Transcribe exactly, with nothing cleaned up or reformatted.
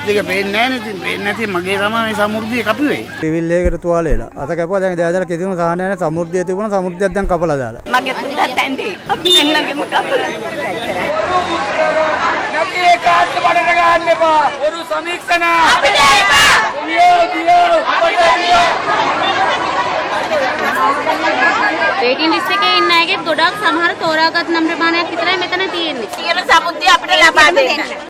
දෙක පේන්නේ නැහැ නේ. ඉතින් පේන්නේ නැති මගේ තමයි මේ සමෘද්ධිය කපුවේ. ටිවිල් එකකට තුවාලේලා. අත කැපුවා දැන් දැන් කිසිම සාහනයක් නැහැ. සමෘද්ධිය තිබුණා සමෘද්ධියක් දැන් කපලා දාලා. මගේ පුතත් ඇන්ටි අපි එන්නගෙම කපලා. නැති ඒකාත් බඩට ගන්න එපා. වරු සමීක්ෂණ අපිට එපා. දියෝ දියෝ අපිට දියෝ. වේටින් ලිස්ට් එකේ ඉන්න අයගේ ගොඩක් සමහර තෝරාගත් නම් ප්‍රමාණයක් විතරයි මෙතන තියෙන්නේ. සියලු සමුද්දේ අපිට ලබා දෙන්න.